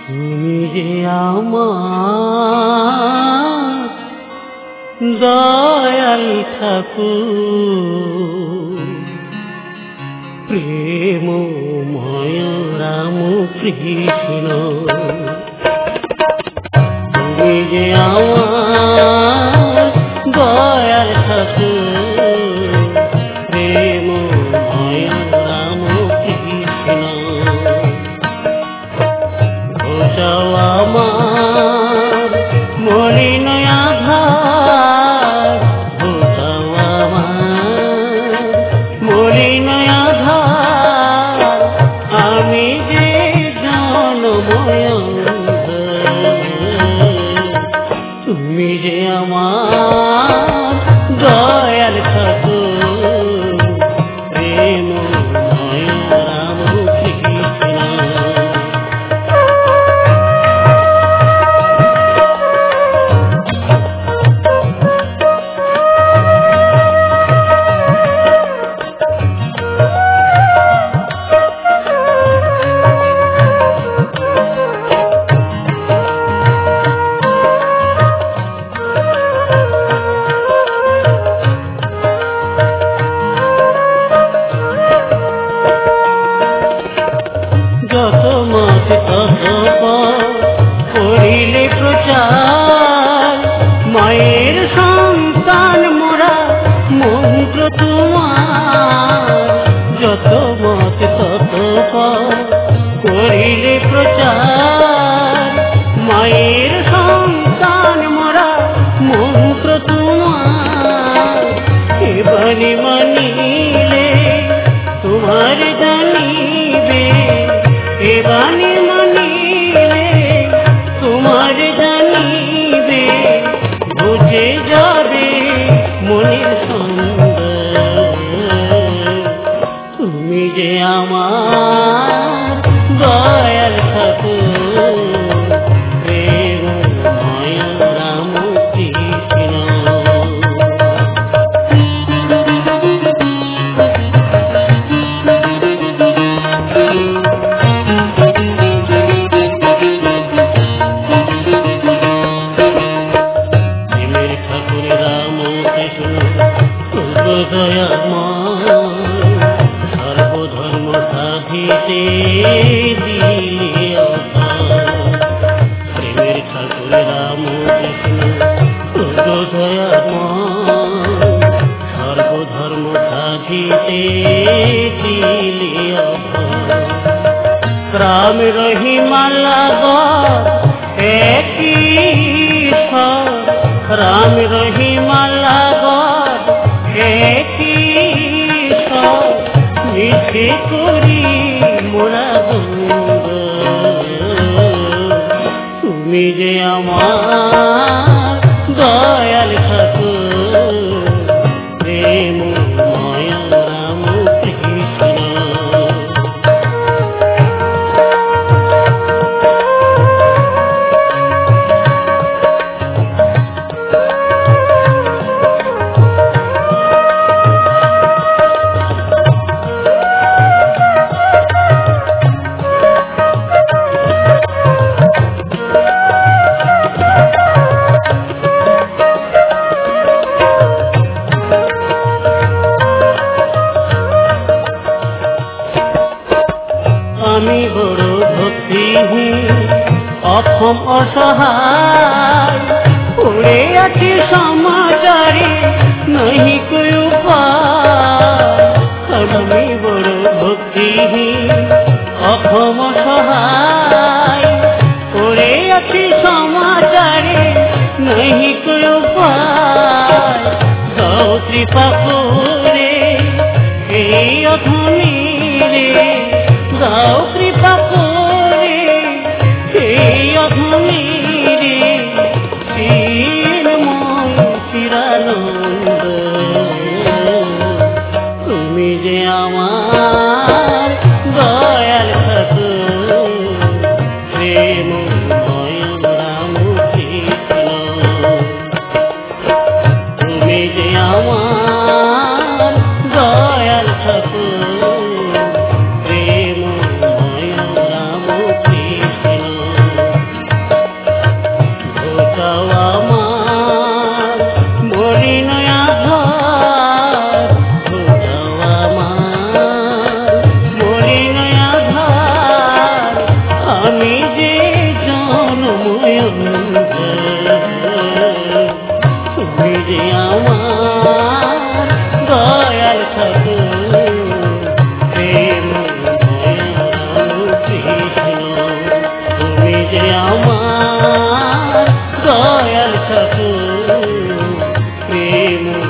তুমি যে আমার দয়াল ঠাকুর, প্রেমময় রাম কৃষ্ণ। তুমি যে আমার দয়াল ঠাকুর, প্রেমময় রাম কৃষ্ণ। ঘোষাও আমার মলিন আধার, ঘোষাও আমার মলিন আধার। আমি যে জনময়, তুমি যে আমার দয়াল ঠাকুর, প্রেমময় রাম কৃষ্ণ। যত মাসে তত করিলে প্রচার, মায়ের সন্তান মোরা মন্ত্র তোমার। যত মাসে তত করিলে প্রচার, মায়ের সন্তান মোরা মন্ত্র তোমার। এবারে মানিলে তোমার জানিবে, এবারে মানিলে তোমার জানিবে। বুঝে যাবে মনের সন্দেহ, তুমি যে আমার দয়াল ঠাকুর, প্রেমময় রাম কৃষ্ণ। সর্বধর্ম সাধিতে দিলে প্রেমের ঠাকুর রাম কৃষ্ণ দয়াময়। সর্বধর্ম সাধিতে দিলে রাম রহিমালা একই ঈশ্বর, রাম রহিমালা একই ঈশ্বর। মিছে করি মোরা গঙ্গ, তুমি যে আমার দয়াল ঠাকুর, প্রেমময় রাম কৃষ্ণ। আমি বড় ভক্তিহীন অক্ষম অসহায়, পড়ে আছি সমাচারে নাহি কোই উপায়। আমি বড় ভক্তিহীন অক্ষম অসহায়, পড়ে আছি সমাচারে নাহি কোই উপায়। দাও কৃপা করে এই অধমীরে, দাও কৃপা করে এই অধমীরে। চিন্ময় চিরানন্দ, তুমি যে আমার দয়াল ঠাকুর, প্রেমময় রাম কৃষ্ণ। তুমি যে আমার সময় তুমি যে আমার দয়াল ঠাকুর প্রেম দয়ালু কৃষ্ণ তুমি যে আমার দয়াল ঠাকুর প্রেম